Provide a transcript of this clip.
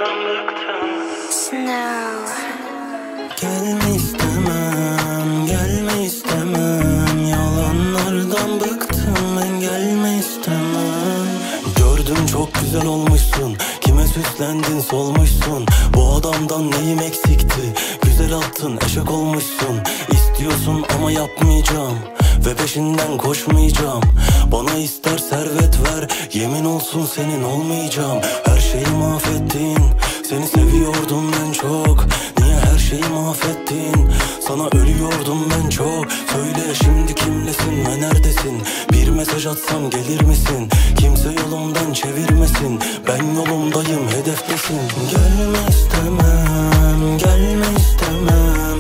Gelme istemem, gelme istemem. Yalanlardan bıktım ben, gelme istemem. Gördüm çok güzel olmuşsun, kime süslendin solmuşsun. Bu adamdan neyim eksikti, güzel attın eşek olmuşsun. İstiyorsun ama yapmayacağım ve peşinden koşmayacağım. Bana ister servet ver, yemin olsun senin olmayacağım. Her şeyi mahvettin, seni seviyordum ben çok. Niye her şeyi mahvettin, sana ölüyordum ben çok. Söyle şimdi kimlesin ve neredesin, bir mesaj atsam gelir misin? Kimse yolumdan çevirmesin, ben yolumdayım hedeftesin. Gelme istemem, gelme istemem.